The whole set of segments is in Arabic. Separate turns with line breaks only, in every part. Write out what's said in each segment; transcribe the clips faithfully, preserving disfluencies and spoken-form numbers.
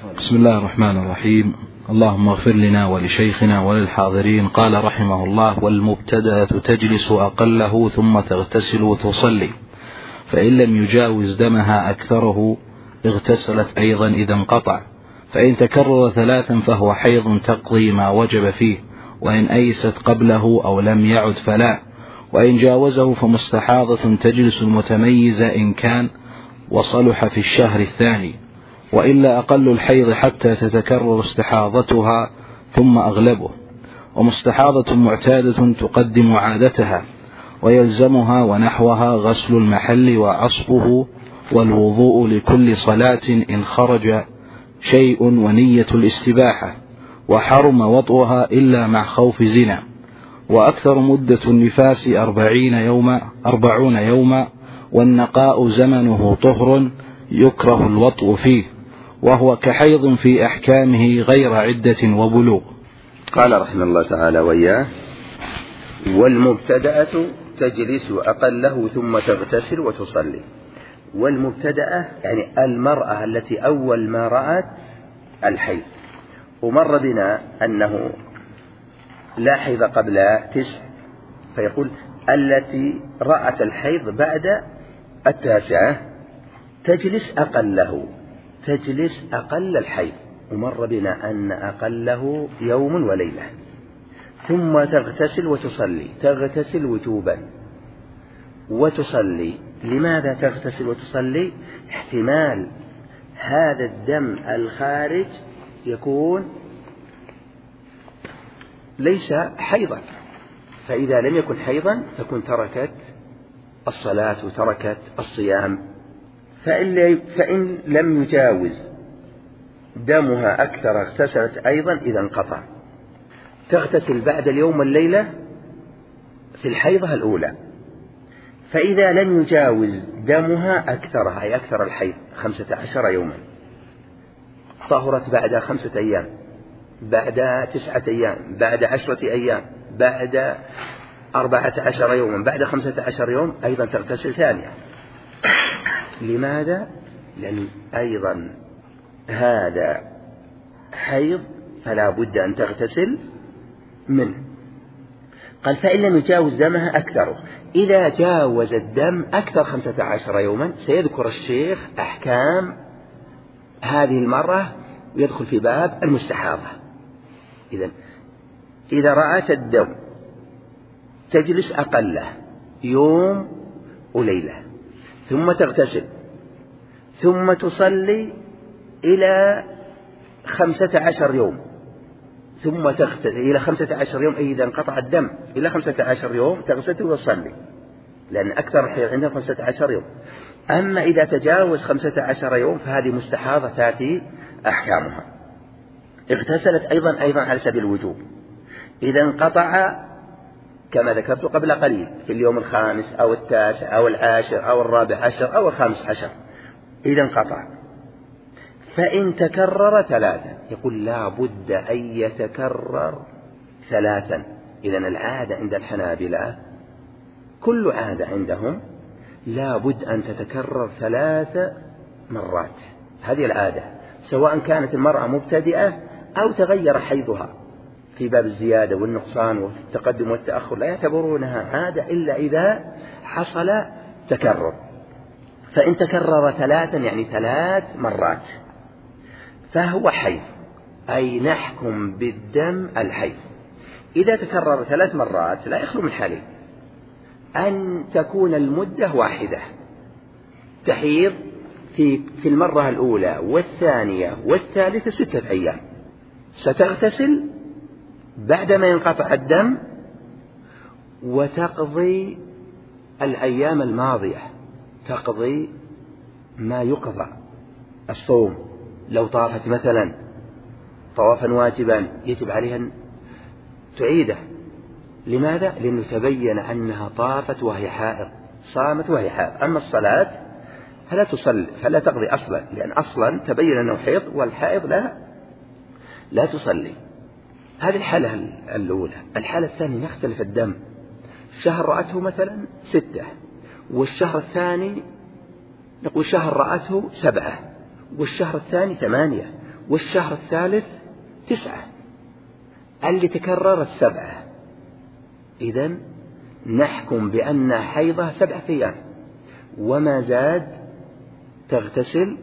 بسم الله الرحمن الرحيم. اللهم اغفر لنا ولشيخنا وللحاضرين. قال رحمه الله: والمبتدأة تجلس أقله ثم تغتسل وتصلي، فإن لم يجاوز دمها أكثره اغتسلت أيضا إذا انقطع، فإن تكرر ثلاثا فهو حيض تقضي ما وجب فيه، وإن أيست قبله أو لم يعد فلا، وإن جاوزه فمستحاضة تجلس المتميزة إن كان وصلح في الشهر الثاني، وإلا أقل الحيض حتى تتكرر استحاضتها ثم أغلبه، ومستحاضة معتادة تقدم عادتها، ويلزمها ونحوها غسل المحل وعصبه والوضوء لكل صلاة إن خرج شيء ونية الاستباحة، وحرم وطئها إلا مع خوف زنا. وأكثر مدة النفاس أربعين يوما أربعون يوما، والنقاء زمنه طهر يكره الوطء فيه، وهو كحيض في أحكامه غير عدة وبلوغ.
قال رحمه الله تعالى وإياه: والمبتدأة تجلس أقله ثم تغتسل وتصلي. والمبتدأة يعني المرأة التي أول ما رأت الحيض، ومر بنا أنه لا حيض قبل تسع، فيقول التي رأت الحيض بعد التاسعة تجلس أقله، تجلس أقل الحيض، ومر بنا أن أقله يوم وليلة، ثم تغتسل وتصلي، تغتسل وجوبا وتصلي. لماذا تغتسل وتصلي؟ احتمال هذا الدم الخارج يكون ليس حيضا، فإذا لم يكن حيضا تكون تركت الصلاة وتركت الصيام. فإن لم يجاوز دمها أكثر اغتسلت أيضا إذا انقطع. تغتسل بعد اليوم والليلة في الحيضة الأولى، فإذا لم يجاوز دمها أكثرها أي أكثر الحيض خمسة عشر يوما، طهرت بعد خمسة أيام، بعد تسعة أيام، بعد عشرة أيام، بعد أربعة عشر يوما، بعد خمسة عشر يوم أيضا تغتسل ثانية. لماذا؟ لأن أيضا هذا حيض فلا بد أن تغتسل منه. قال: فإن لم يجاوز دمها أكثره. إذا جاوز الدم أكثر خمسة عشر يوما سيذكر الشيخ أحكام هذه المرة ويدخل في باب المستحاضة. إذن إذا رأت الدم تجلس أقله يوم وليلة، ثم تغتسل، ثم تصلي إلى خمسة عشر يوم، ثم تغتسل إلى خمسة عشر يوم. أي إذا انقطع الدم إلى خمسة عشر يوم تغتسل وتصلي، لأن أكثر الحيض عندها خمسة عشر يوم. أما إذا تجاوز خمسة عشر يوم فهذه مستحاضة تأتي أحكامها. اغتسلت أيضا أيضا على سبيل الوجوب. إذا انقطع كما ذكرت قبل قليل في اليوم الخامس أو التاسع أو العاشر أو الرابع عشر أو الخامس عشر، إذا انقطع. فإن تكرر ثلاثا، يقول لا بد أن يتكرر ثلاثا. إذن العادة عند الحنابلة كل عادة عندهم لا بد أن تتكرر ثلاث مرات، هذه العادة، سواء كانت المرأة مبتدئة أو تغير حيضها في باب الزيادة والنقصان والتقدم والتأخر، لا يعتبرونها عادة إلا إذا حصل تكرر. فإن تكرر ثلاثا يعني ثلاث مرات فهو حيض، أي نحكم بالدم الحيض. إذا تكرر ثلاث مرات لا يخلو من حالين: أن تكون المدة واحدة، تحيض في في المرة الأولى والثانية والثالثة ستة أيام، ستغتسل بعدما ينقطع الدم وتقضي الأيام الماضية، تقضي ما يقضى الصوم. لو طافت مثلا طوافا واجبا يجب عليها أن تعيده. لماذا؟ لأنه تبين أنها طافت وهي حائض، صامت وهي حائض. أما الصلاة فلا تصلي، فلا تقضي أصلا، لأن أصلا تبين أنه حيض، والحائض لا لا تصلي. هذه الحالة الأولى. الحالة الثانية يختلف الدم، شهر رأته مثلا ستة، والشهر الثاني نقول شهر رأته سبعة، والشهر الثاني ثمانية، والشهر الثالث تسعة، اللي تكررت سبعة، إذن نحكم بأن حيضة سبعة أيام، وما زاد تغتسل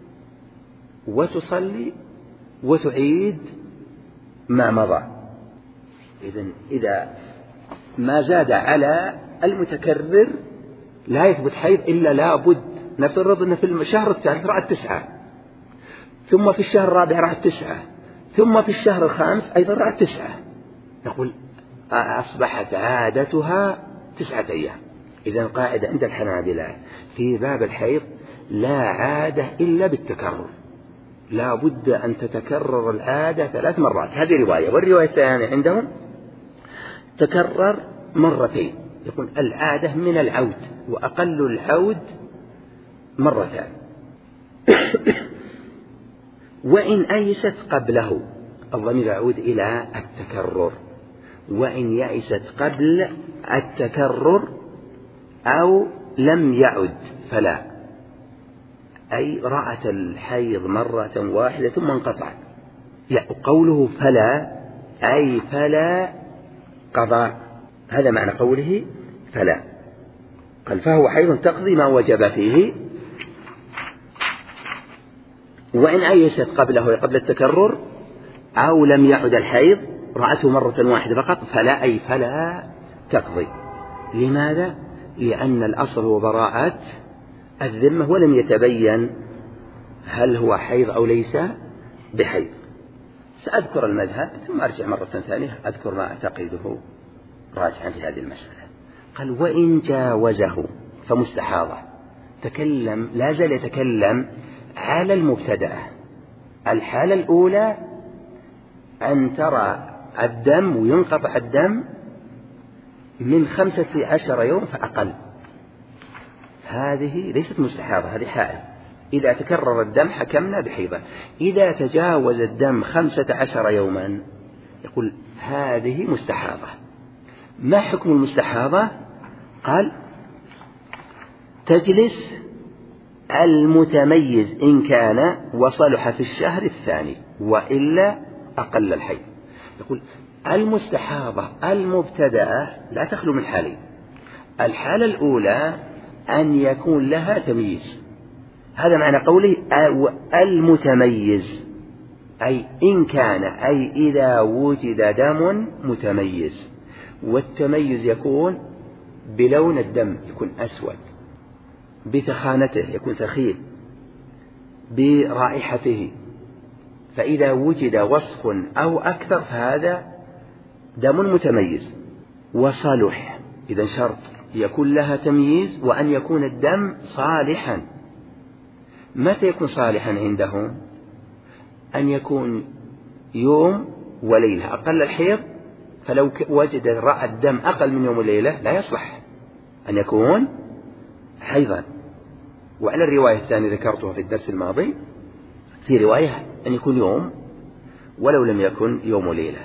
وتصلي وتعيد ما مضى. إذن إذا ما زاد على المتكرر لا يثبت حيض إلا لا بد. نفترض أن في الشهر الثالث رأت تسعة، ثم في الشهر الرابع رأت تسعة، ثم في الشهر الخامس أيضا رأت تسعة، نقول أصبحت عادتها تسعة أيام. إذن قاعدة عند الحنابلة في باب الحيض لا عادة إلا بالتكرر، لا بد أن تتكرر العادة ثلاث مرات. هذه رواية. والرواية الثانية عندهم تكرر مرتين، يقول العادة من العود، وأقل العود مرتان. وإن أيست قبله، الضمير يعود إلى التكرر، وإن يأست قبل التكرر أو لم يعد فلا، أي رأت الحيض مرة واحدة ثم انقطع. لا، قوله فلا أي فلا قضاء، هذا معنى قوله فلا. قال فهو حيض تقضي ما وجب فيه. وإن أيست قبله قبل التكرر أو لم يعد الحيض رأته مرة واحدة فقط فلا أي فلا تقضي. لماذا؟ لأن الأصل هو براءة الذمة، ولم يتبين هل هو حيض أو ليس بحيض. سأذكر المذهب ثم أرجع مرة ثانية أذكر ما أعتقده راجعا في هذه المسألة. قال وإن جاوزه فمستحاضة. تكلم لا زال يتكلم على المبتدأة. الحالة الأولى أن ترى الدم وينقطع الدم من خمسة عشر يوم فأقل، هذه ليست مستحاضة، هذه حائض. إذا تكرر الدم حكمنا بحيضة. إذا تجاوز الدم خمسة عشر يوما يقول هذه مستحاضة. ما حكم المستحاضة؟ قال تجلس المتميز إن كان وصلح في الشهر الثاني وإلا أقل الحيض. يقول المستحاضة المبتدأة لا تخلو من حالين. الحالة الأولى أن يكون لها تمييز، هذا معنى قوله المتميز، أي إن كان، أي إذا وجد دم متميز. والتميز يكون بلون الدم يكون أسود، بثخانته يكون ثخين، برائحته. فإذا وجد وصف أو أكثر فهذا دم متميز. وصلح، إذا شرط يكون لها تمييز وأن يكون الدم صالحا. متى يكون صالحا عندهم؟ أن يكون يوم وليلة أقل الحيض، فلو وجد رأى الدم أقل من يوم وليلة لا يصلح أن يكون حيضا. وعلى الرواية الثانية ذكرتها في الدرس الماضي، في رواية أن يكون يوم ولو لم يكن يوم وليلة،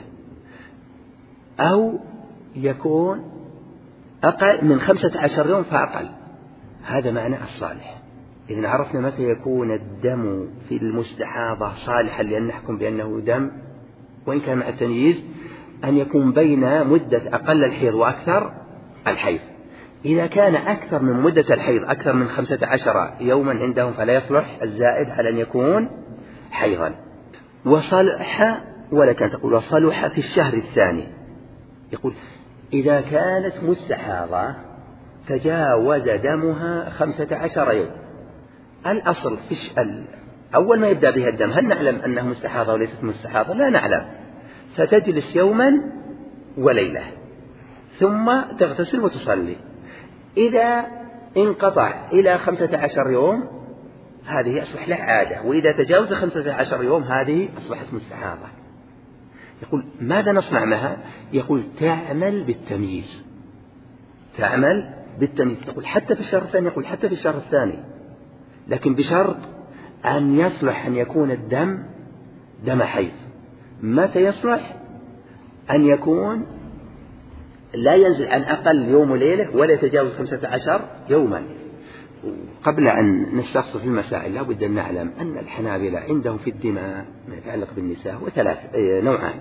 أو يكون أقل من خمسة عشر يوم فأقل، هذا معنى الصالح. إذن عرفنا متى يكون الدم في المستحاضة صالحا لأن نحكم بأنه دم، وإن كان مع التمييز أن يكون بين مدة أقل الحيض وأكثر الحيض. إذا كان أكثر من مدة الحيض أكثر من خمسة عشر يوما عندهم فلا يصلح الزائد على أن يكون حيضا. وصلح، ولا كان تقول وصلح في الشهر الثاني، يقول إذا كانت مستحاضة تجاوز دمها خمسة عشر يوم. الأصل في الشأل أول ما يبدأ بها الدم هل نعلم أنها مستحاضة وليست مستحاضة؟ لا نعلم. فتجلس يوما وليلة ثم تغتسل وتصلي. إذا انقطع إلى خمسة عشر يوم هذه أصبح لها عادة، وإذا تجاوز خمسة عشر يوم هذه أصبحت مستحاضة. يقول ماذا نصنع معها؟ يقول تعمل بالتمييز، تعمل بالتمييز. يقول حتى في الشهر الثاني، يقول حتى في الشهر الثاني، لكن بشرط أن يصلح أن يكون الدم دم حيض. متى يصلح؟ أن يكون لا ينزل عن أقل يوم وليلة ولا يتجاوز خمسة عشر يوما. قبل أن نستفصل في المسائل لا بد أن نعلم أن الحنابلة عندهم في الدماء ما يتعلق بالنساء وثلاث نوعان: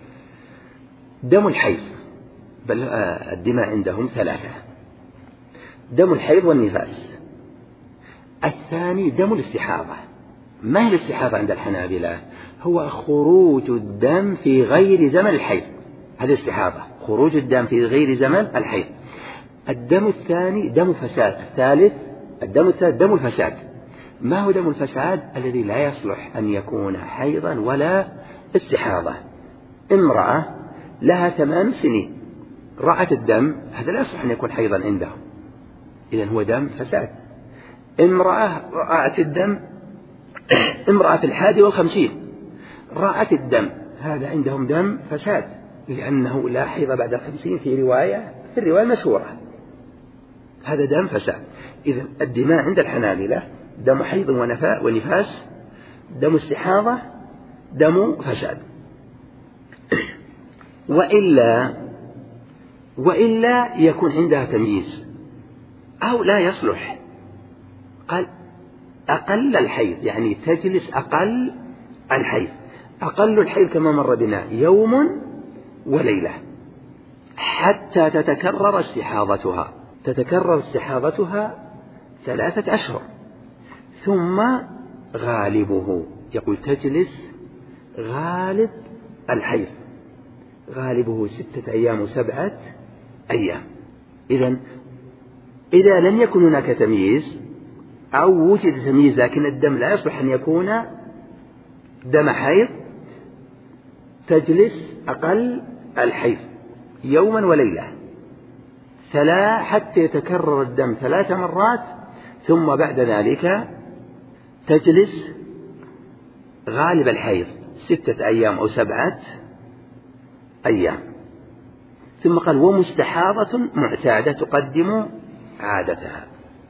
دم الحيض، بل الدماء عندهم ثلاثة: دم الحيض والنفاس، الثاني دم الاستحاضة. ما هي الاستحاضة عند الحنابلة؟ هو خروج الدم في غير زمن الحيض، هذه الاستحاضة، خروج الدم في غير زمن الحيض. الدم الثاني دم فساد. الثالث الدم الثالث دم الفساد. ما هو دم الفساد؟ الذي لا يصلح أن يكون حيضا ولا استحاضة. امرأة لها ثمان سنين رأت الدم، هذا لا يصلح أن يكون حيضا عندهم، إذن هو دم فساد. امرأة رأت الدم امرأة في الحادي والخمسين رأت الدم، هذا عندهم دم فساد، لأنه لا حيض بعد الخمسين في رواية في الرواية المشهورة، هذا دم فساد. إذن الدماء عند الحنابلة دم حيض ونفاس، دم استحاضة، دم فساد. وإلا وإلا يكون عندها تمييز أو لا يصلح. قال أقل الحيض، يعني تجلس أقل الحيض. أقل الحيض كما مر بنا يوم وليلة حتى تتكرر استحاضتها، تتكرر استحاضتها ثلاثة أشهر. ثم غالبه، يقول تجلس غالب الحيض، غالبه ستة أيام وسبعة أيام. إذن إذا لم يكن هناك تمييز أو وجد تمييز لكن الدم لا يصلح أن يكون دم حيض، تجلس أقل الحيض يوما وليلة ثلاث حتى يتكرر الدم ثلاث مرات، ثم بعد ذلك تجلس غالب الحيض ستة أيام أو سبعة أيام. ثم قال ومستحاضة معتادة تقدم عادتها.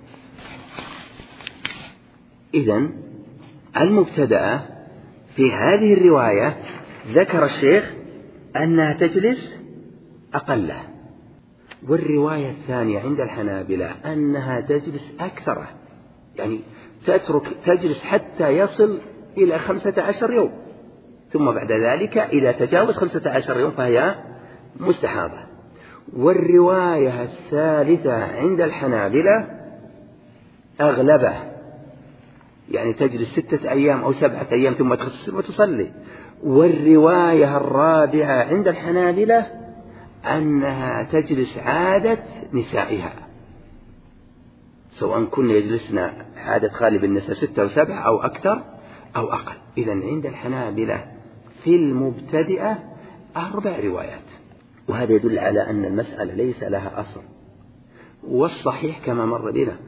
إذن المبتدأة في هذه الرواية ذكر الشيخ أنها تجلس أقله، والرواية الثانية عند الحنابلة أنها تجلس أكثره، يعني تترك تجلس حتى يصل إلى خمسة عشر يوم، ثم بعد ذلك إذا تجاوز خمسة عشر يوم فهي مستحاضة. والرواية الثالثة عند الحنابلة أغلبه، يعني تجلس ستة أيام أو سبعة أيام ثم تغتسل وتصلي. والرواية الرابعة عند الحنابلة أنها تجلس عادة نسائها، سواء كن يجلسن عادة غالب النساء ستة أو سبعة أو أكثر أو أقل. إذن عند الحنابلة في المبتدئة أربع روايات، وهذا يدل على أن المسألة ليس لها أصل. والصحيح كما مر بنا: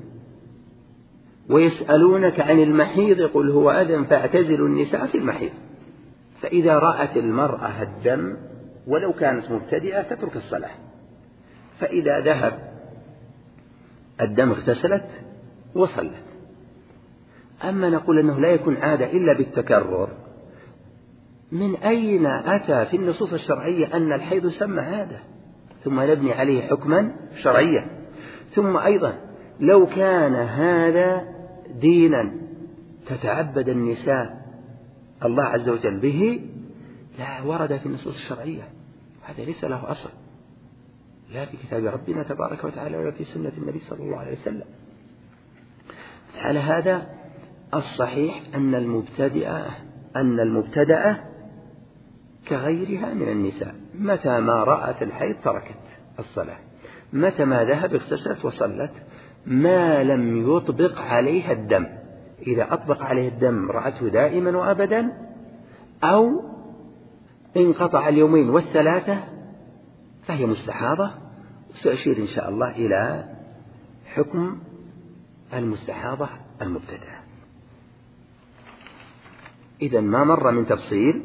ويسألونك عن المحيض قل هو أذى فاعتزلوا النساء في المحيض. فإذا رأت المرأة الدم ولو كانت مبتدئة تترك الصلاة، فإذا ذهب الدم اغتسلت وصلت. أما نقول أنه لا يكون عادة إلا بالتكرر، من أين أتى في النصوص الشرعية أن الحيض يسمى عادة ثم نبني عليه حكما شرعيا؟ ثم أيضا لو كان هذا دينا تتعبد النساء الله عز وجل به لا ورد في النصوص الشرعية، هذا ليس له أصل لا في كتاب ربنا تبارك وتعالى ولا في سنة النبي صلى الله عليه وسلم. على هذا الصحيح أن المبتدئة أن المبتدأة كغيرها من النساء، متى ما رأت الحيض تركت الصلاة، متى ما ذهب اغتسلت وصلت، ما لم يطبق عليها الدم. إذا أطبق عليه الدم رأته دائما وأبدا، أو انقطع اليومين والثلاثة فهي مستحاضة. سأشير إن شاء الله إلى حكم المستحاضة المبتدأة. إذن ما مر من تفصيل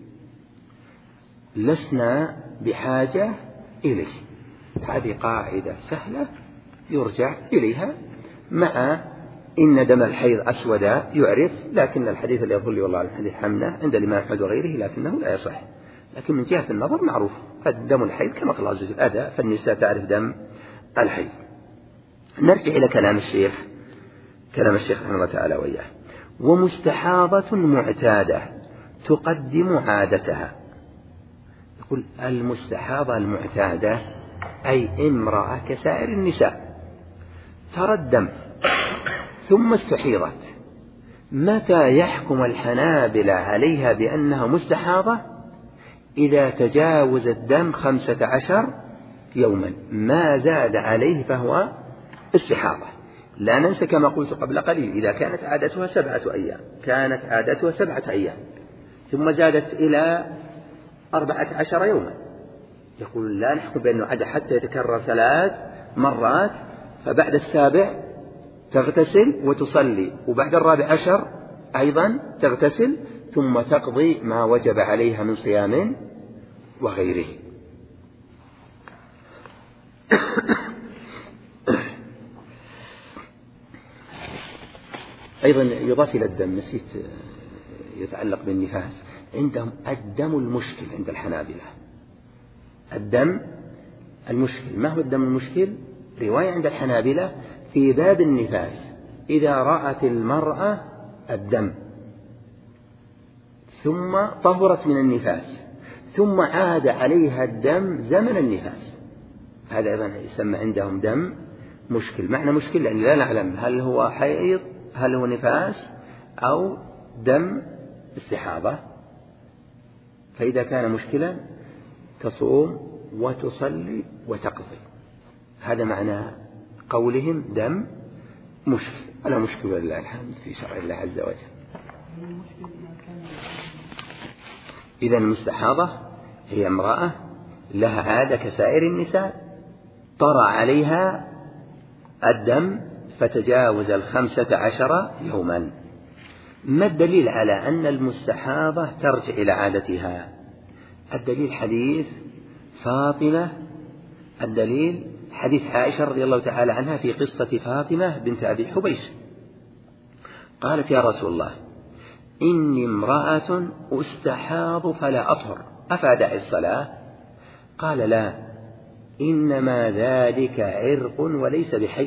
لسنا بحاجة إليه، هذه قاعدة سهلة يرجع إليها، مع إن دم الحيض أسود يعرف، لكن الحديث اللي يظل والله الحديث حمله عند الإمام أحمد وغيره لكنه لا يصح، لكن من جهة النظر معروف الدم الحيض كما قال الله عز وجل أذى، فالنساء تعرف دم الحيض. نرجع إلى كلام الشيخ كلام الشيخ رحمه الله تعالى وإياه. ومستحاضة معتادة تقدم عادتها. يقول المستحاضة المعتادة أي امرأة كسائر النساء ترى الدم ثم استحيضت. متى يحكم الحنابلة عليها بأنها مستحاضة؟ إذا تجاوز الدم خمسة عشر يوما، ما زاد عليه فهو استحاضة. لا ننسى كما قلت قبل قليل، إذا كانت عادتها سبعة أيام كانت عادتها سبعة أيام ثم زادت إلى أربعة عشر يوما، يقول لا نحكم بأنه عاد حتى يتكرر ثلاث مرات، فبعد السابع تغتسل وتصلي، وبعد الرابع عشر أيضا تغتسل، ثم تقضي ما وجب عليها من صيام وغيره. أيضا يضاف إلى الدم، نسيت يتعلق بالنفاس، عندهم الدم المشكل عند الحنابلة. الدم المشكل، ما هو الدم المشكل؟ رواية عند الحنابلة في باب النفاس، إذا رأت المرأة الدم ثم طهرت من النفاس ثم عاد عليها الدم زمن النفاس، هذا أيضا يسمى عندهم دم مشكل. معنى مشكل لأن لا نعلم هل هو حيض، هل هو نفاس، أو دم استحاضة. فإذا كان مشكلا تصوم وتصلي وتقضي. هذا معنى قولهم دم مشكل. ألا مشكل ولله الحمد في شرع الله عز وجل. إذا المستحاضة هي امرأة لها عادة كسائر النساء، طرأ عليها الدم فتجاوز الخمسة عشر يوما. ما الدليل على أن المستحاضة ترجع إلى عادتها؟ الدليل حديث فاطمة، الدليل حديث عائشة رضي الله تعالى عنها في قصة فاطمة بنت أبي حبيش، قالت يا رسول الله إني امرأة أستحاض فلا أطهر أفأدع الصلاة؟ قال لا، إنما ذلك عرق وليس بحيض،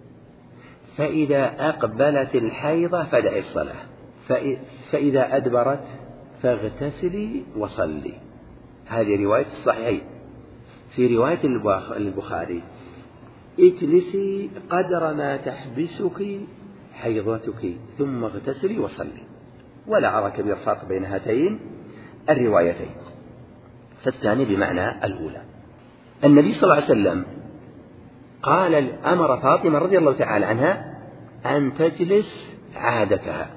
فإذا أقبلت الحيضة فدع الصلاة، فإذا أدبرت فاغتسلي وصلي. هذه رواية الصحيحين. في رواية البخاري اجلسي قدر ما تحبسك حيضتك ثم اغتسلي وصلي. ولا أرى كبير فرق بين هاتين الروايتين، فالثاني بمعنى الأولى. النبي صلى الله عليه وسلم قال أمر فاطمة رضي الله تعالى عنها أن تجلس عادتها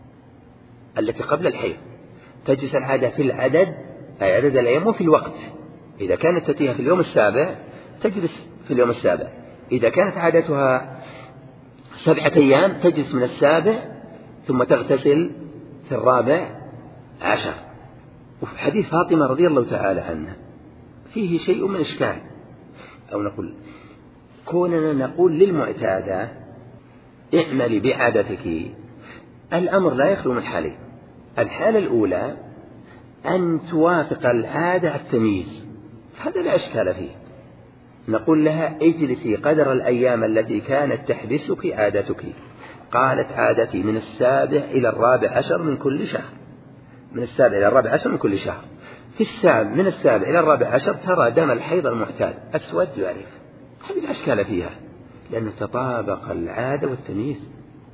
التي قبل الحيض، تجلس العادة في العدد أي عدد الأيام وفي الوقت. إذا كانت تأتيها في اليوم السابع تجلس في اليوم السابع، إذا كانت عادتها سبعة أيام تجلس من السابع ثم تغتسل في الرابع عشر. وفي حديث فاطمة رضي الله تعالى عنها فيه شيء من إشكال، أو نقول كوننا نقول للمعتادة اعملي بعادتك، الأمر لا يخلو من حالين. الحالة الأولى أن توافق العادة التمييز، هذا لا إشكال فيه، نقول لها اجلسي قدر الأيام التي كانت تحبسك عادتك. قالت عادتي من السابع إلى الرابع عشر من كل شهر، من السابع إلى الرابع عشر من كل شهر. في السابع من السابع إلى الرابع عشر ترى دم الحيض المعتاد أسود يعرف، هذه لا إشكال فيها لأنه تطابق العادة والتمييز.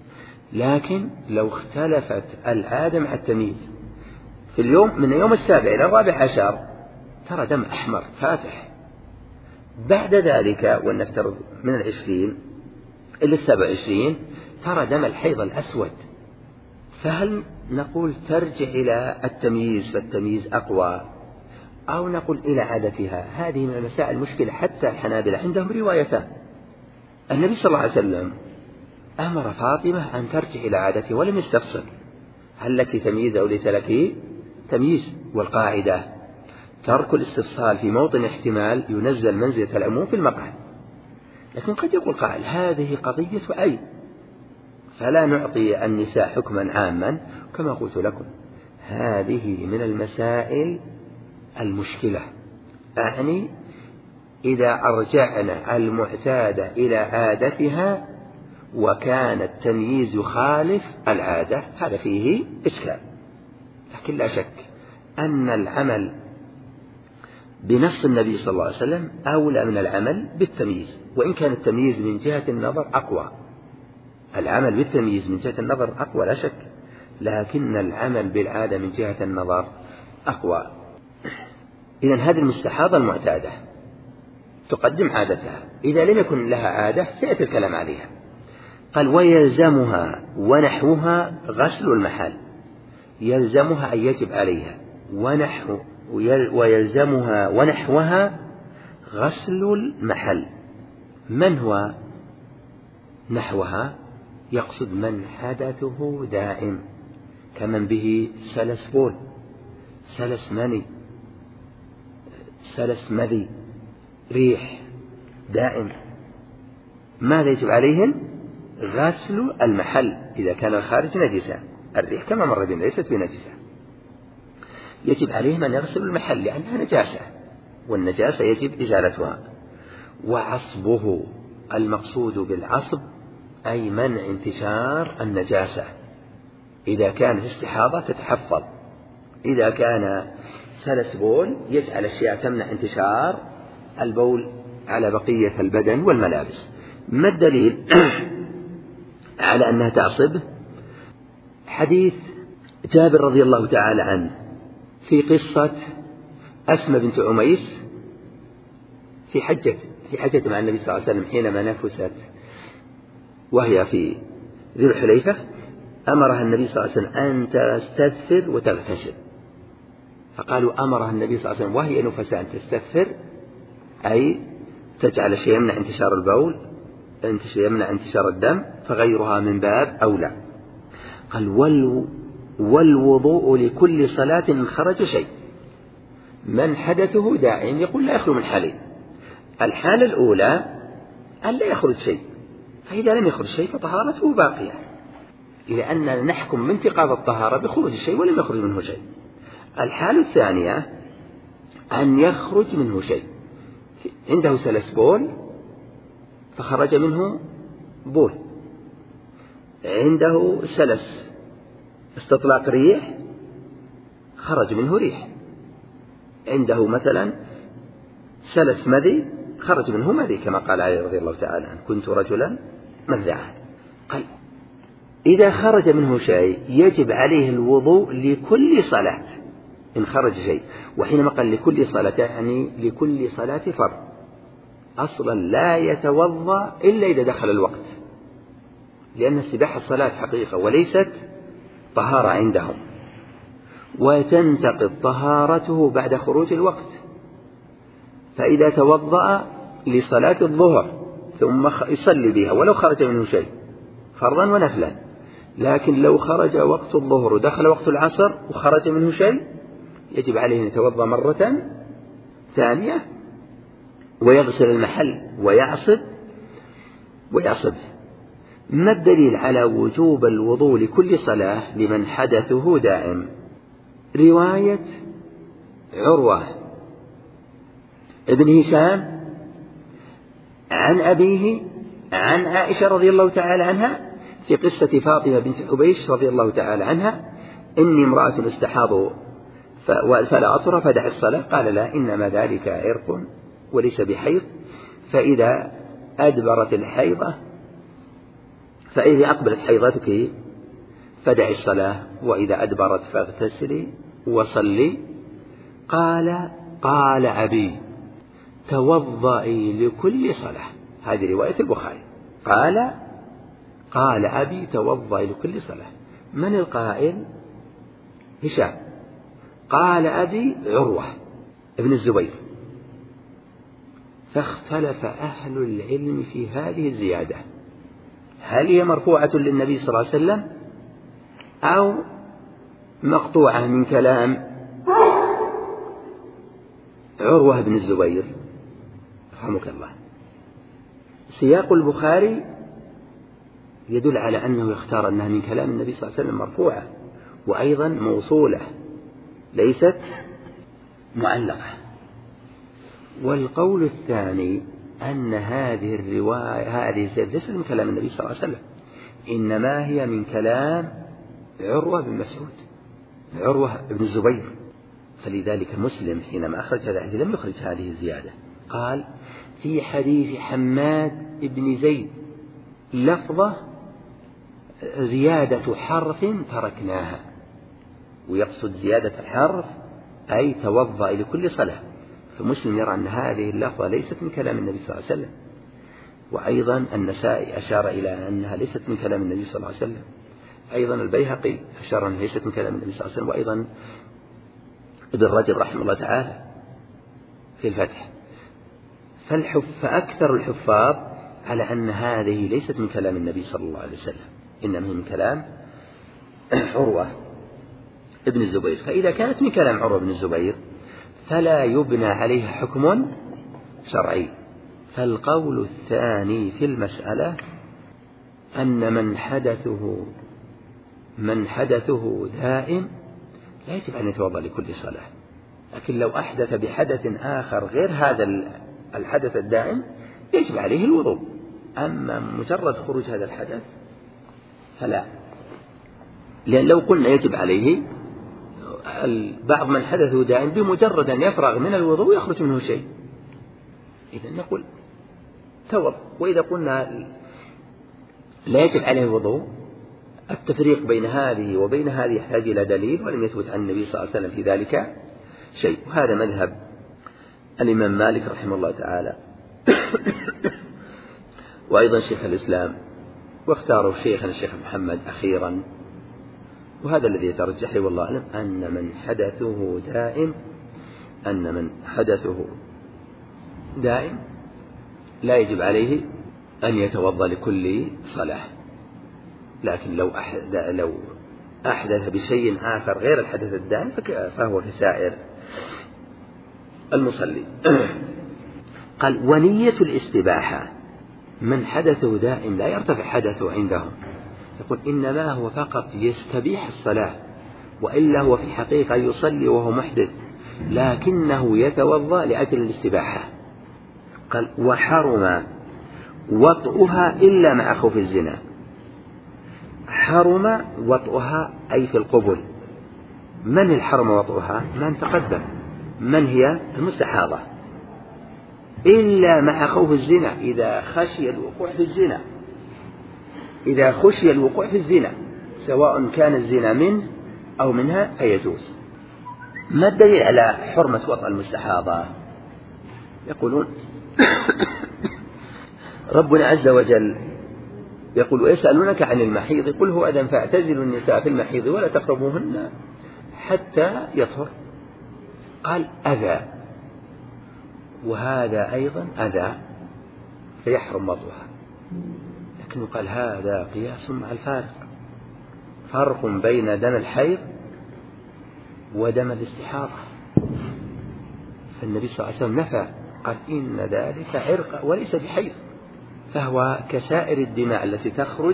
لكن لو اختلفت العادة مع التمييز في اليوم من يوم السابع إلى الرابع عشر ترى دم أحمر فاتح، بعد ذلك ونفترض من العشرين إلى السبع وعشرين ترى دم الحيض الأسود، فهل نقول ترجع إلى التمييز فالتمييز أقوى، أو نقول إلى عادتها؟ هذه من المسائل المشكلة. حتى الحنابلة عندهم روايتان. النبي صلى الله عليه وسلم أمر فاطمة أن ترجع إلى عادته ولم يستفصل هل لك تمييز أو ليس لك تمييز، والقاعدة ترك الاستفصال في موطن احتمال ينزل منزلة العموم في المقعد. لكن قد يقول قائل هذه قضية عين، فلا نعطي النساء حكما عاما. كما قلت لكم هذه من المسائل المشكلة، أعني إذا أرجعنا المعتادة إلى عادتها وكان التمييز يخالف العادة، هذا فيه إشكال. لكن لا شك أن العمل بنص النبي صلى الله عليه وسلم أولى من العمل بالتمييز، وإن كان التمييز من جهة النظر أقوى. العمل بالتمييز من جهة النظر أقوى لا شك، لكن العمل بالعادة من جهة النظر أقوى. إذن هذه المستحاضة المعتادة تقدم عادتها، إذا لم يكن لها عادة سيأتي الكلام عليها. قال ويلزمها ونحوها غسل المحل. يلزمها أي يجب عليها، ونحو ويلزمها ونحوها غسل المحل. من هو نحوها؟ يقصد من حدثه دائم، كمن به سلس بول، سلس مني، سلس مذي، ريح دائم. ماذا يجب عليهن؟ غسل المحل إذا كان الخارج نجسا. الريح كما مر بنا ليست بنجسة، يجب عليهم أن يغسلوا المحل لأنها نجاسة، والنجاسة يجب إزالتها. وعصبه، المقصود بالعصب أي منع انتشار النجاسة. إذا كانت استحاضة تتحفظ، إذا كان سلس بول يجعل أشياء تمنع انتشار البول على بقية البدن والملابس. ما الدليل على أنها تعصب؟ حديث جابر رضي الله تعالى عنه في قصة أسمى بنت عميس في حجة في حجة مع النبي صلى الله عليه وسلم حينما نفست وهي في ذي الحليفة، أمرها النبي صلى الله عليه وسلم أن تستدثر وتغتسل. فقالوا أمرها النبي صلى الله عليه وسلم وهي نفساء أن تستدثر، أي تجعل شيء يمنع انتشار البول، يمنع انتشار الدم، فغيرها من باب أولى. قال والوضوء لكل صلاة إن خرج شيء. من حدثه دائم يقول لا يخلو من حالين. الحالة الأولى أن لا يخرج شيء، فإذا لم يخرج شيء فطهارته باقية، لأننا نحكم من انتقاض الطهارة بخروج الشيء ولم يخرج منه شيء. الحالة الثانية أن يخرج منه شيء، عنده سلس بول فخرج منه بول، عنده سلس استطلاق ريح خرج منه ريح، عنده مثلا سلس مذي خرج منه مذي، كما قال علي رضي الله تعالى عنه كنت رجلا مذعا. قال إذا خرج منه شيء يجب عليه الوضوء لكل صلاة إن خرج شيء. وحينما قال لكل صلاة يعني لكل صلاة فرض، أصلا لا يتوضأ إلا إذا دخل الوقت، لأن السباحة الصلاة حقيقة وليست طهارة عندهم، وتنتقض طهارته بعد خروج الوقت. فإذا توضأ لصلاة الظهر ثم يصلي بها ولو خرج منه شيء فرضا ونفلا، لكن لو خرج وقت الظهر ودخل وقت العصر وخرج منه شيء يجب عليه أن يتوضأ مرة ثانية ويغسل المحل ويعصب ويعصب. ما الدليل على وجوب الوضوء لكل صلاة لمن حدثه دائم؟ رواية عروة ابن هشام عن أبيه عن عائشة رضي الله تعالى عنها في قصة فاطمة بنت حبيش رضي الله تعالى عنها: إني امرأة استحاض فلا أطهر فدع الصلاة. قال لا، إنما ذلك عرق وليس بحيض، فإذا أدبرت الحيضة فإذا أقبلت حيضتك فدع الصلاة، وإذا أدبرت فاغتسلي وصلي. قال قال أبي توضئي لكل صلاة. هذه رواية البخاري. قال قال أبي توضئي لكل صلاة. من القائل؟ هشام. قال أبي عروة ابن الزبير. فاختلف أهل العلم في هذه الزيادة، هل هي مرفوعة للنبي صلى الله عليه وسلم أو مقطوعة من كلام عروة بن الزبير رحمك الله. سياق البخاري يدل على أنه يختار أنها من كلام النبي صلى الله عليه وسلم مرفوعة، وأيضا موصولة ليست معلقة. والقول الثاني أن هذه الرواية هذه الزيادة ليست من كلام النبي صلى الله عليه وسلم، إنما هي من كلام عروة بن مسعود عروة بن الزبير. فلذلك مسلم حينما أخرج هذا الحديث لم يخرج هذه الزيادة، قال في حديث حماد بن زيد لفظة زيادة حرف تركناها، ويقصد زيادة الحرف أي توضأ لكل صلاة. فمسلم يرى أن هذه اللفظة ليست من كلام النبي صلى الله عليه وسلم. وأيضا النسائي أشار إلى أنها ليست من كلام النبي صلى الله عليه وسلم. أيضا البيهقي أشار أنها ليست من كلام النبي صلى الله عليه وسلم. وأيضا ابن رجب رحمه الله تعالى في الفتح. فالحف فأكثر الحفاظ على أن هذه ليست من كلام النبي صلى الله عليه وسلم، إنما هي من كلام عروة ابن الزبير. فإذا كانت من كلام عروة بن الزبير فلا يبنى عليها حكم شرعي. فالقول الثاني في المسألة أن من حدثه من حدثه دائم لا يجب أن يتوضأ لكل صلاة، لكن لو أحدث بحدث آخر غير هذا الحدث الدائم يجب عليه الوضوء. أما مجرد خروج هذا الحدث فلا، لأن لو قلنا يجب عليه بعض من حدثه دائم بمجرد أن يفرغ من الوضوء يخرج منه شيء، إذن نقول توضأ. وإذا قلنا لا يجب عليه الوضوء التفريق بين هذه وبين هذه يحتاج إلى دليل، ولم يثبت عن النبي صلى الله عليه وسلم في ذلك شيء. وهذا مذهب الإمام مالك رحمه الله تعالى وأيضا شيخ الإسلام، واختاره شيخنا الشيخ محمد أخيرا. وهذا الذي يترجح لي والله أعلم أن من حدثه دائم أن من حدثه دائم لا يجب عليه أن يتوضأ لكل صلاة، لكن لو أحدث, لو أحدث بشيء آخر غير الحدث الدائم فهو كسائر المصلي. قال ونية الاستباحة من حدثه دائم لا يرتفع حدثه عندهم، يقول إنما هو فقط يستبيح الصلاة، وإلا هو في حقيقة يصلي وهو محدث لكنه يتوضأ لأجل الاستباحة. قال وحرم وطئها إلا مع خوف الزنا. حرم وطئها أي في القبل. من الحرم وطئها؟ من تقدم، من هي المستحاضة، إلا مع خوف الزنا إذا خشي الوقوع في الزنا إذا خشي الوقوع في الزنا سواء كان الزنا منه أو منها فيجوز. ما الدليل على حرمة وطأ المستحاضة؟ يقولون ربنا عز وجل يقول ويسألونك عن المحيض قل هو أذى فاعتزلوا النساء في المحيض ولا تقربوهن حتى يطهر. قال أذى، وهذا أيضا أذى فيحرم وطئها، لكنه قال هذا قياس مع الفارق، فرق بين دم الحيض ودم الاستحاضة. فالنبي صلى الله عليه وسلم نفى، قال إن ذلك عرق وليس بحيض، فهو كسائر الدماء التي تخرج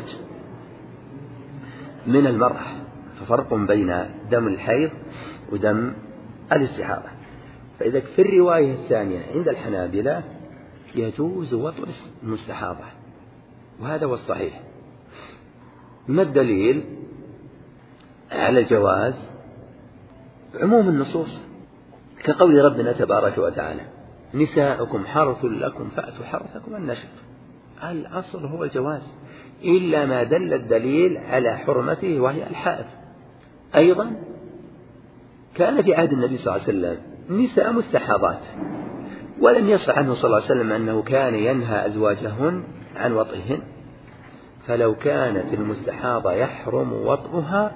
من المرأة، ففرق بين دم الحيض ودم الاستحاضة. فإذا في الرواية الثانية عند الحنابلة يجوز وطء المستحاضة، وهذا هو الصحيح. ما الدليل على الجواز؟ عموم النصوص كقول ربنا تبارك وتعالى نساؤكم حرث لكم فأتوا حرثكم أن شئتم. الأصل هو الجواز إلا ما دل الدليل على حرمته وهي الحائض. أيضا كان في عهد النبي صلى الله عليه وسلم نساء مستحاضات، ولم يصح عنه صلى الله عليه وسلم أنه كان ينهى أزواجهن عن وطئهن، فلو كانت المستحاضة يحرم وطئها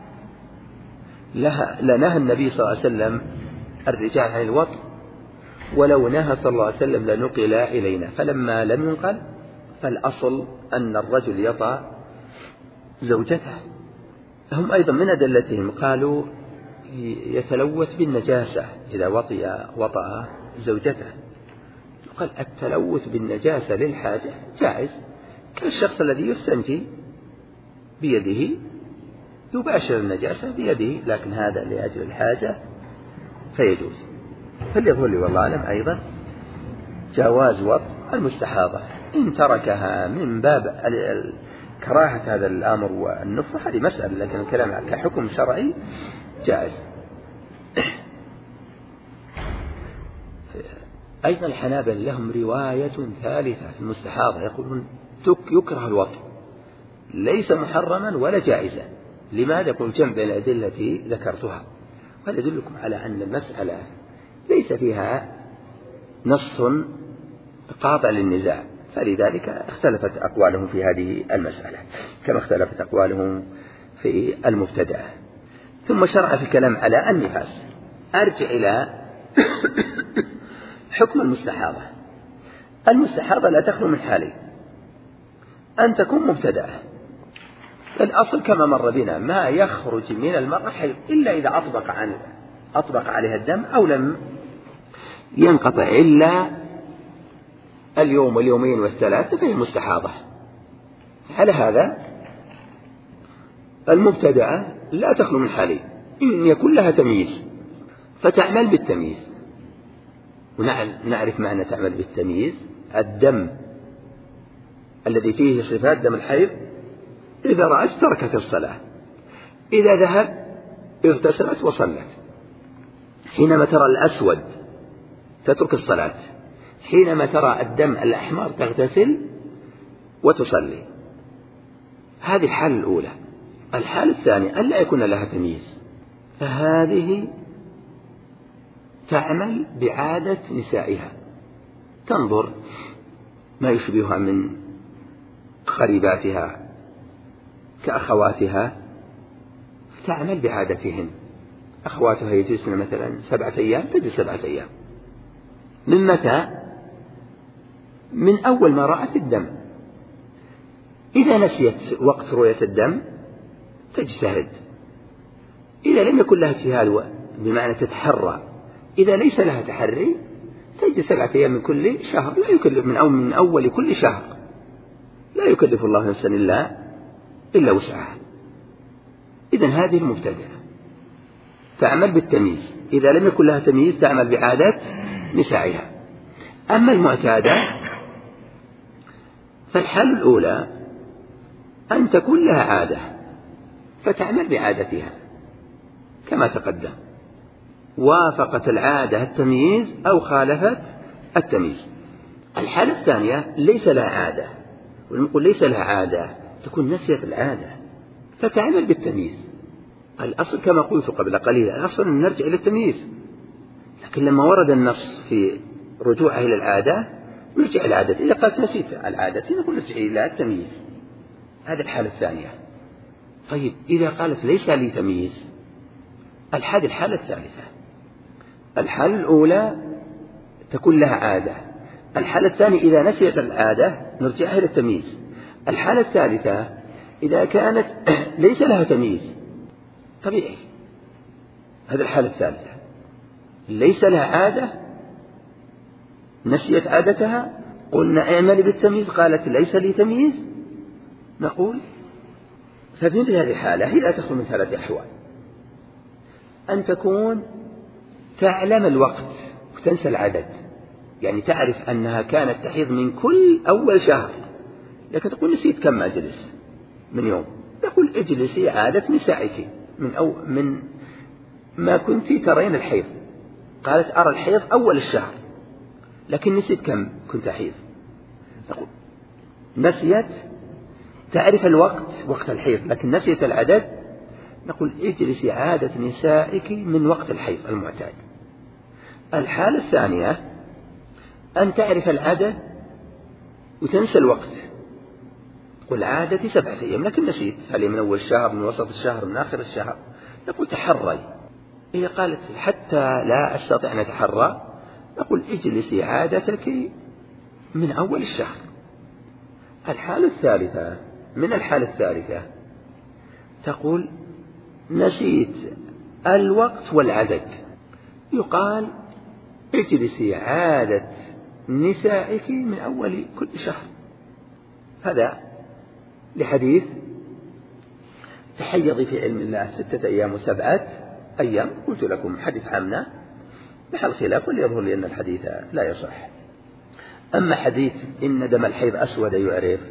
لنهى النبي صلى الله عليه وسلم الرجال عن الوطء، ولو نهى صلى الله عليه وسلم لنقل إلينا، فلما لم ينقل فالأصل أن الرجل يطأ زوجته. هم أيضا من أدلتهم قالوا يتلوث بالنجاسة إذا وطئ وطأ زوجته. قال التلوث بالنجاسة للحاجة جائز، كالشخص الذي يستنجي بيده يباشر النجاسة بيده، لكن هذا لأجل الحاجة فيجوز. فليظهر لي والله أعلم أيضا جواز وطء المستحاضة إن تركها من باب كراهة هذا الأمر والنفر هذه مسألة، لكن الكلام كحكم شرعي جائز. أيضا الحنابلة لهم رواية ثالثة في المستحاضة، يقولون يكره الوطء، ليس محرما ولا جائزا. لماذا؟ يقول جمع بين الأدلة التي ذكرتها، وهذا يدلكم على أن المسألة ليس فيها نص قاطع للنزاع، فلذلك اختلفت أقوالهم في هذه المسألة كما اختلفت أقوالهم في المبتدأ. ثم شرع في الكلام على النفاس. أرجع إلى حكم المستحاضة. المستحاضة لا تخلو من حالين: أن تكون مبتدأة، الأصل كما مر بنا ما يخرج من المرأة حيض إلا إذا أطبق, عن أطبق عليها الدم أو لم ينقطع إلا اليوم واليومين والثلاثة فهي مستحاضة. على هذا المبتدأة لا تخلو من حالين: إن يكون لها تمييز فتعمل بالتمييز، ونعرف معنى تعمل بالتمييز: الدم الذي فيه صفات دم الحيض إذا رأت تركت الصلاة، إذا ذهب اغتسلت وصلت، حينما ترى الأسود تترك الصلاة، حينما ترى الدم الأحمر تغتسل وتصلي. هذه الحالة الأولى. الحالة الثانية أن لا يكون لها تمييز، فهذه تعمل بعادة نسائها، تنظر ما يشبهها من قريباتها كأخواتها تعمل بعادتهن. أخواتها يجلسن مثلا سبعة أيام تجلس سبعة أيام. من متى؟ من أول ما رأت الدم. إذا نسيت وقت رؤية الدم تجتهد، إذا لم يكن لها اجتهاد بمعنى تتحرى، إذا ليس لها تحري تجلس سبعة أيام من كل شهر، لا يكلف من أول من أول كل شهر، لا يكلف الله نفسا إلا إلا وسعها. إذن هذه المبتدئة تعمل بالتمييز، إذا لم يكن لها تمييز تعمل بعادات نسائها. أما المعتادة فالحالة الأولى أن تكون لها عادة فتعمل بعادتها كما تقدم، وافقت العادة التمييز أو خالفت التمييز. الحالة الثانية ليس لها عادة، ونقول ليس لها عادة تكون نسيت العادة فتعمل بالتمييز. الأصل كما قلت قبل قليل الأصل أن نرجع إلى التمييز، لكن لما ورد النص في رجوعها إلى العادة نرجع إلى العادة. إذا قالت نسيت العادة نقول نرجع إلى التمييز. هذه الحالة الثانية. طيب إذا قالت ليس لي تمييز، الحالة الحالة الثالثة. الحالة الأولى تكون لها عادة، الحالة الثانية إذا نسيت العادة نرجعها إلى التمييز. الحالة الثالثة إذا كانت ليس لها تمييز طبيعي. هذه الحالة الثالثة ليس لها عادة، نسيت عادتها، قلنا اعمل بالتمييز، قالت ليس لي تمييز، نقول ففي مثل هذه الحالة هي لا تخلو من ثلاث أحوال: أن تكون تعلم الوقت وتنسى العدد، يعني تعرف أنها كانت تحيض من كل أول شهر، لكن تقول نسيت كم أجلس من يوم، نقول اجلسي عادة نسائك من, أو من ما كنت ترين الحيض. قالت أرى الحيض أول الشهر لكن نسيت كم كنت أحيض، نقول نسيت تعرف الوقت وقت الحيض لكن نسيت العدد، نقول اجلسي عادة نسائك من وقت الحيض المعتاد. الحالة الثانية أن تعرف العدد وتنسى الوقت، قل عادتي سبعة أيام لكن نسيت هل من أول الشهر من وسط الشهر من آخر الشهر، نقول تحري. إذا قالت حتى لا أستطيع أن أتحرى نقول اجلسي عادتك من أول الشهر. الحالة الثالثة من الحالة الثالثة تقول نسيت الوقت والعدد، يقال اجلسي عادة نسائك من أول كل شهر. هذا لحديث تحيضي في علم الله ستة أيام وسبعة أيام، قلت لكم حديث عامنا محل خلاف، وليظهر لي أن الحديث لا يصح. أما حديث إن دم الحيض أسود يعرف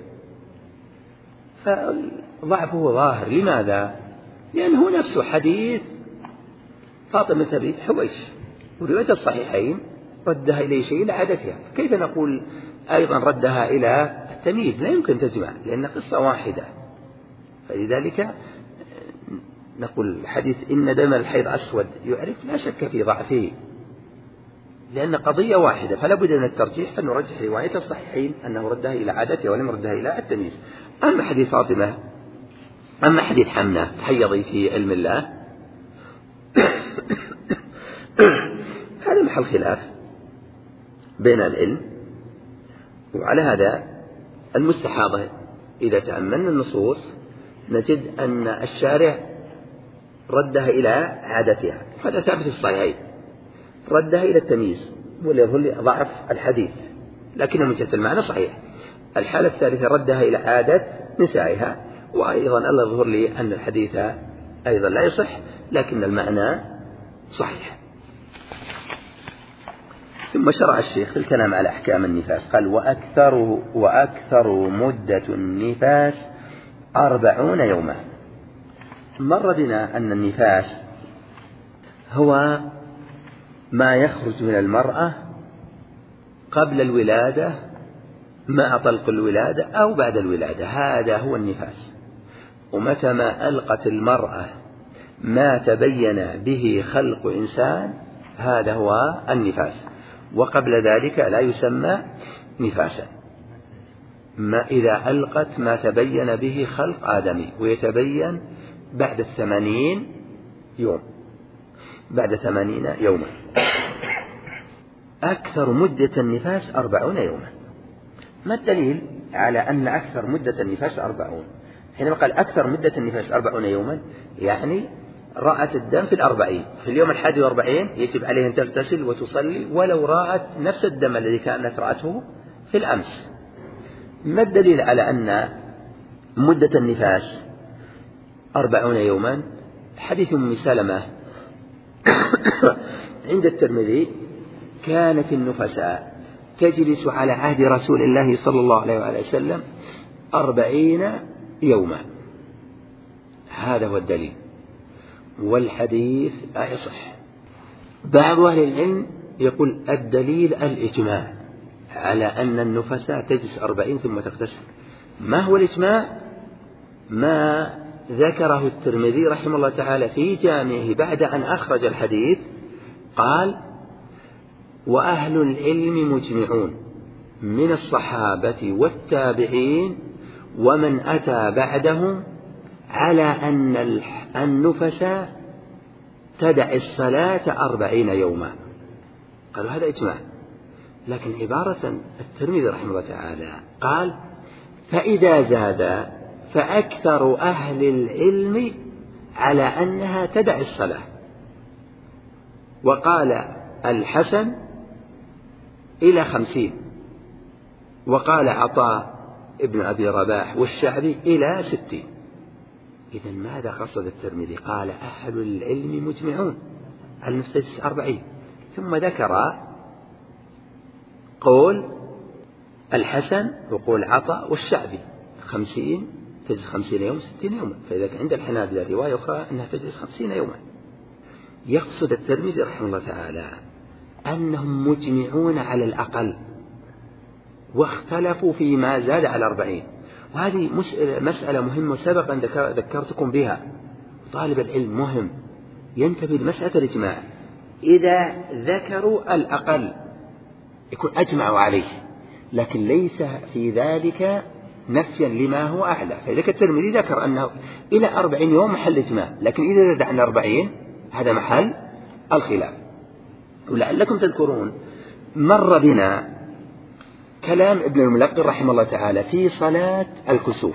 فضعفه ظاهر. لماذا؟ لأنه نفسه حديث فاطمة بنت حبيش، ورواية الصحيحين ردها إلى شيء إلى عادتها، كيف نقول أيضا ردها إلى التمييز؟ لا يمكن تجمع لأن قصة واحدة. فلذلك نقول حديث إن دم الحيض أسود يعرف لا شك في ضعفه لأن قضية واحدة، فلا بد من الترجيح، فنرجح رواية الصحيحين أنه ردها إلى عادتها ولم ردها إلى التمييز. أما حديث فاطمة أما حديث حمنة تحيضي في علم الله هذا محل خلاف بين العلم. وعلى هذا المستحاضة إذا تأملنا النصوص نجد أن الشارع ردها إلى عادتها، هذا ثابت في الصحيحين، ردها إلى التمييز وليظل ضعف الحديث لكنه من جهة المعنى صحيح. الحالة الثالثة ردها إلى عادة نسائها، وأيضا الله يظهر لي أن الحديث أيضا لا يصح لكن المعنى صحيح. ثم شرع الشيخ في الكلام على أحكام النفاس، قال وأكثر, وأكثر مدة النفاس أربعون يوما. مر بنا أن النفاس هو ما يخرج من المرأة قبل الولادة مع طلق الولادة أو بعد الولادة، هذا هو النفاس. ومتى ما ألقت المرأة ما تبين به خلق إنسان هذا هو النفاس، وقبل ذلك لا يسمى نفاسا. ما إذا ألقت ما تبين به خلق آدمي، ويتبين بعد الثمانين يوم بعد ثمانين يوما. أكثر مدة النفاس أربعون يوما. ما الدليل على أن أكثر مدة النفاس أربعون؟ حينما قال أكثر مدة النفاس أربعون يوما يعني رأت الدم في الأربعين، في اليوم الحادي والأربعين يجب عليها أن تغتسل وتصلي ولو رأت نفس الدم الذي كانت رأته في الأمس. ما الدليل على أن مدة النفاس أربعون يوما؟ حديث أم سلمة عند الترمذي كانت النفساء تجلس على عهد رسول الله صلى الله عليه وآله وسلم أربعين يوما، هذا هو الدليل، والحديث لا يصح. بعض أهل العلم يقول الدليل الإجماع على أن النفساء تجلس أربعين ثم تغتسل. ما هو الإجماع؟ ما ذكره الترمذي رحمه الله تعالى في جامعه بعد أن أخرج الحديث، قال وأهل العلم مجمعون من الصحابة والتابعين ومن أتى بعدهم على أن النفساء تدع الصلاة أربعين يوما. قالوا هذا إجماع، لكن عبارة الترمذي رحمه الله تعالى قال فإذا زاد فأكثر أهل العلم على أنها تدع الصلاة. وقال الحسن إلى خمسين، وقال عطاء ابن أبي رباح والشعبي إلى ستين. إذن ماذا قصد الترمذي؟ قال أهل العلم مجمعون على المستجلس أربعين، ثم ذكر قول الحسن وقول عطاء والشعبي خمسين تجلس خمسين يوم ستين يوما، فإذا كان عند الحنابلة رواية أخرى أنها تجلس خمسين يوما. يقصد الترمذي رحمه الله تعالى أنهم مجمعون على الأقل، واختلفوا فيما زاد على أربعين. وهذه مسألة مهمة سبقا ذكرتكم بها. طالب العلم مهم ينتبه لمسألة الإجماع، إذا ذكروا الأقل يكون أجمعوا عليه، لكن ليس في ذلك نفيا لما هو أعلى. فإذا الترمذي ذكر أنه إلى أربعين يوم محل إجماع، لكن إذا زاد عن أربعين هذا محل الخلاف. ولعلكم تذكرون مر بنا كلام ابن الملقن رحمه الله تعالى في صلاة الكسوف،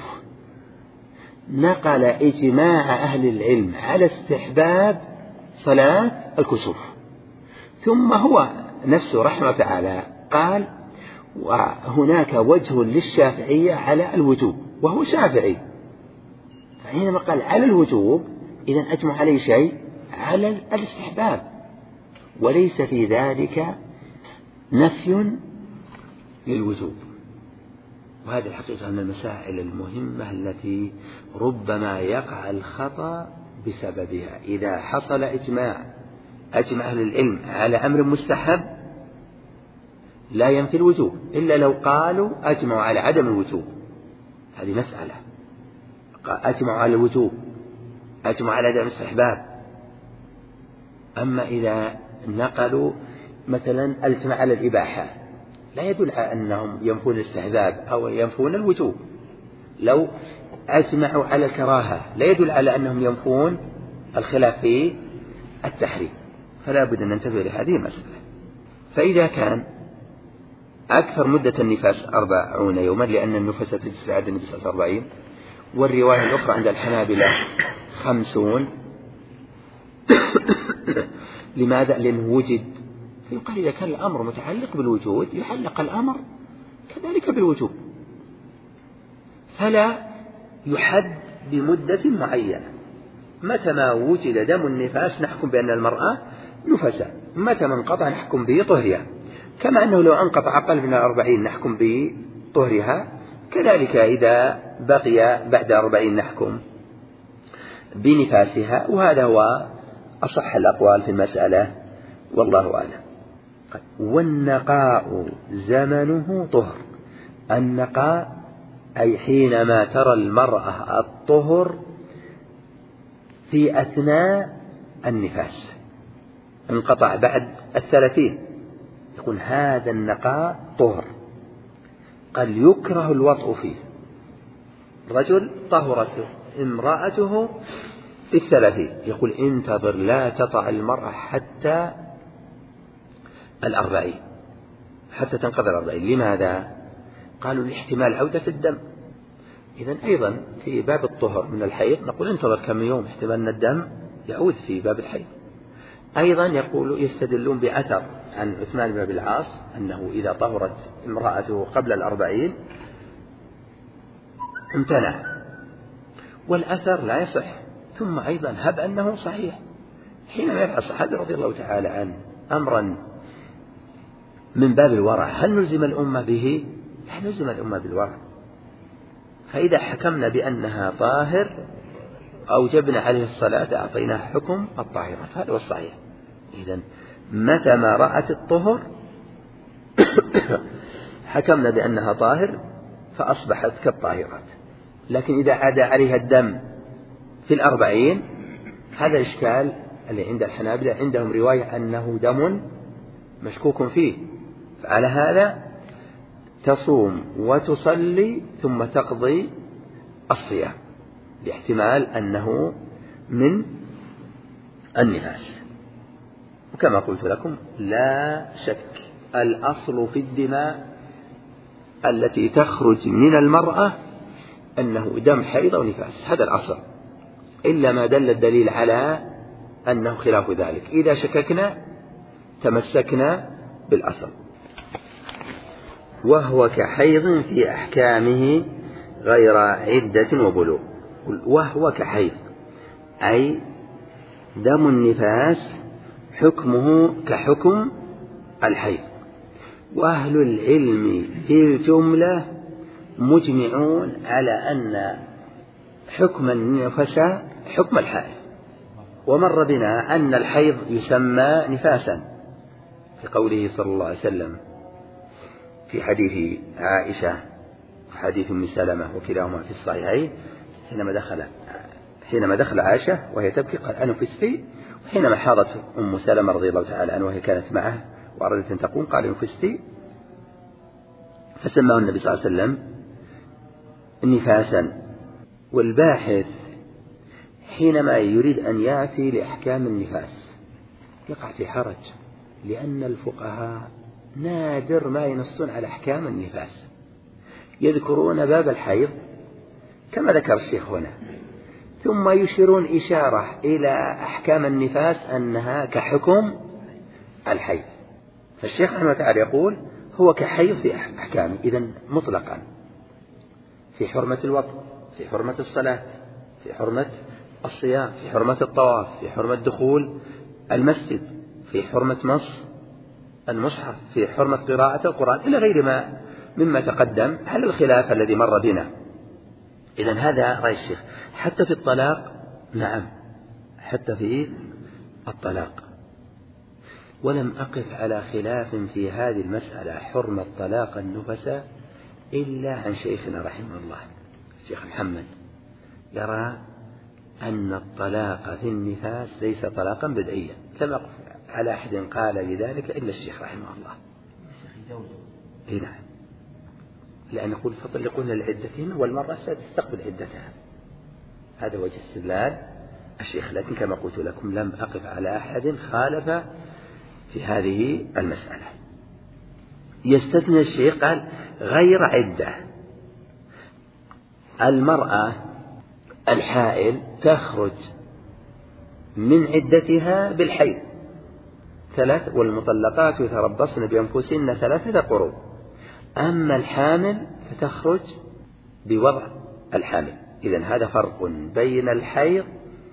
نقل إجماع أهل العلم على استحباب صلاة الكسوف، ثم هو نفسه رحمه الله تعالى قال وهناك وجه للشافعية على الوجوب، وهو شافعي، حينما قال على الوجوب إذن أجمع عليه شيء على الاستحباب، وليس في ذلك نفي للوجوب. وهذه الحقيقة من المسائل المهمة التي ربما يقع الخطأ بسببها. إذا حصل إجماع أجمع أهل العلم على أمر مستحب لا ينفي الوجوب، إلا لو قالوا أجمعوا على عدم الوجوب، هذه مسألة. أجمعوا على الوجوب، أجمعوا على عدم الاستحباب. أما إذا نقلوا مثلا الإجماع على الإباحة لا يدل على أنهم ينفون الاستحباب أو ينفون الوجوب. لو أجمعوا على الكراهة لا يدل على أنهم ينفون الخلاف في التحريم. فلا بد أن ننتبه لهذه المسألة. فإذا كان أكثر مدة النفاس أربعون يوما، لأن النفاس تجلس عدد النفاس أربعين، والرواية الأخرى عند الحنابلة خمسون. لماذا؟ لأنه وجد. فيقال إذا كان الأمر متعلق بالوجود يحلق الأمر كذلك بالوجوب، فلا يحد بمدة معينة. متى ما وجد دم النفاس نحكم بأن المرأة نفسا، متى ما انقطع نحكم بطهرها، كما أنه لو انقطع أقل من الأربعين نحكم بطهرها، كذلك إذا بقي بعد أربعين نحكم بنفاسها. وهذا هو أصح الأقوال في المسألة والله أعلم. والنقاء زمنه طهر. النقاء أي حينما ترى المرأة الطهر في أثناء النفاس، انقطع بعد الثلاثين، يقول هذا النقاء طهر. قال يكره الوطء فيه. رجل طهرت امرأته في الثلاثين، يقول انتظر لا تطع المرأة حتى الأربعين، حتى تنقضي الأربعين. لماذا؟ قالوا لاحتمال عودة الدم. إذن أيضا في باب الطهر من الحيض نقول انتظر كم يوم، احتمال أن الدم يعود في باب الحيض. أيضا يقول يستدلون بأثر عن عثمان بن أبي العاص أنه إذا طهرت امرأته قبل الأربعين امتنع، والأثر لا يصح. ثم أيضا هب أنه صحيح، حينما يفعل الصحابي رضي الله تعالى عنه أمرا من باب الورع هل نلزم الأمة به؟ لا نلزم الأمة بالورع. فإذا حكمنا بأنها طاهر أوجبنا عليه الصلاة أعطيناه حكم الطاهرة، هذا هو الصحيح. إذن متى ما رأت الطهر حكمنا بأنها طاهر فأصبحت كالطاهرات. لكن إذا عاد عليها الدم في الأربعين هذا الإشكال اللي عند الحنابلة، عندهم رواية أنه دم مشكوك فيه، فعلى هذا تصوم وتصلي ثم تقضي الصيام لاحتمال أنه من النفاس. وكما قلت لكم لا شك الأصل في الدماء التي تخرج من المرأة أنه دم حيض أو نفاس، هذا الأصل، إلا ما دل الدليل على أنه خلاف ذلك. إذا شككنا تمسكنا بالأصل. وهو كحيض في أحكامه غير عدة وبلوغ. وهو كحيض أي دم النفاس حكمه كحكم الحيض. وأهل العلم في الجملة مجمعون على أن حكم النفساء حكم الحائض. ومر بنا أن الحيض يسمى نفاسا في قوله صلى الله عليه وسلم في حديث عائشة وحديث أم سلمة وكلاهما في الصحيحين، حينما دخل حينما دخل عائشة وهي تبكي قال أنفستي، وحينما حاضت أم سلمة رضي الله تعالى عنها وهي كانت معه وأرادت أن تقوم قال أنفستي، فسماه النبي صلى الله عليه وسلم نفاسا. والباحث حينما يريد أن يأتي لأحكام النفاس يقع في حرج، لأن الفقهاء نادر ما ينصون على أحكام النفاس، يذكرون باب الحيض كما ذكر الشيخ هنا، ثم يشيرون إشارة إلى أحكام النفاس أنها كحكم الحيض. فالشيخ رحمه الله تعالى يقول هو كحيض في أحكامه، إذن مطلقا في حرمة الوطء، في حرمة الصلاة، في حرمة الصيام، في حرمة الطواف، في حرمة دخول المسجد، في حرمة مص المصحف، في حرمة قراءة القرآن، إلى غير ما مما تقدم على الخلاف الذي مر بنا. إذن هذا رأي الشيخ. حتى في الطلاق، نعم حتى في الطلاق، ولم أقف على خلاف في هذه المسألة حرمة طلاق النفساء إلا عن شيخنا رحمه الله الشيخ محمد، يرى أن الطلاق في النفاس ليس طلاقا بدعيا، لم أقف على أحد قال بذلك إلا الشيخ رحمه الله. إيه نعم، لأن يقول فطلقون لعدتهن والمرأة ستستقبل عدتها، هذا وجه استدلال الشيخ. لكن كما قلت لكم لم أقف على أحد خالف في هذه المسألة. يستثني الشيخ قال غير عدة. المرأة الحائل تخرج من عدتها بالحيض ثلاث، والمطلقات يتربصن بأنفسهن ثلاثة قروء. أما الحامل فتخرج بوضع الحامل. إذن هذا فرق بين الحيض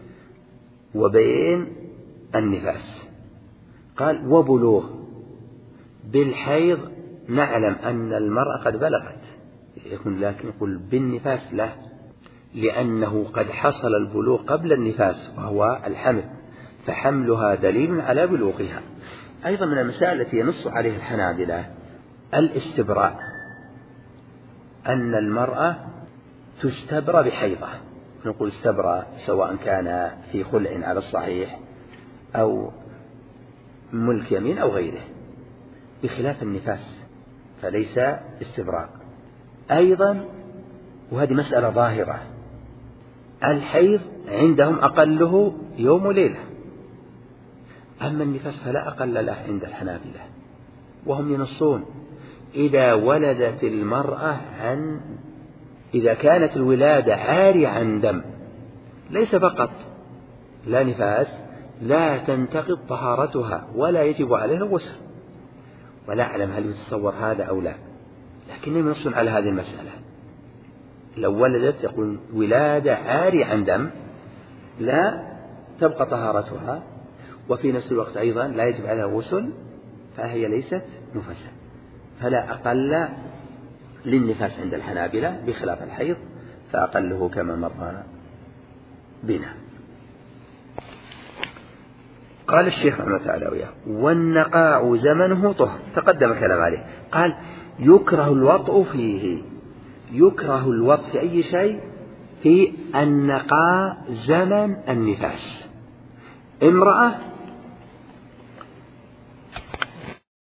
وبين النفاس. قال وبلوغ. بالحيض نعلم أن المرأة قد بلغت، يكون لكن يقول بالنفاس لا، لأنه قد حصل البلوغ قبل النفاس وهو الحمل، فحملها دليل على بلوغها. أيضا من المسائل التي ينص عليها الحنابلة الاستبراء، أن المرأة تستبرى بحيضة. نقول استبرى سواء كان في خلع على الصحيح أو ملك يمين أو غيره، بخلاف النفاس فليس استبراء. أيضا وهذه مسألة ظاهرة، الحيض عندهم أقله يوم وليلة، أما النفاس فلا أقل له عند الحنابلة، وهم ينصون إذا ولدت المرأة عن إذا كانت الولادة عارية عن دم ليس فقط لا نفاس، لا تنتقض طهارتها ولا يجب عليها الغسل. ولا أعلم هل يتصور هذا أو لا، لكنهم ينصون على هذه المسألة. لو ولدت يقول ولادة عارية عن دم لا تبقى طهارتها، وفي نفس الوقت أيضا لا يجب عليها الغسل، فهي ليست نفسا، فلا أقل للنفاس عند الحنابلة بخلاف الحيض فأقله كما مر بنا. قال الشيخ رحمه الله تعالى والنقاع زمنه طهر، تقدم الكلام عليه. قال يكره الوطء فيه. يكره الوطء في أي شيء؟ في النقاء زمن النفاس. امرأة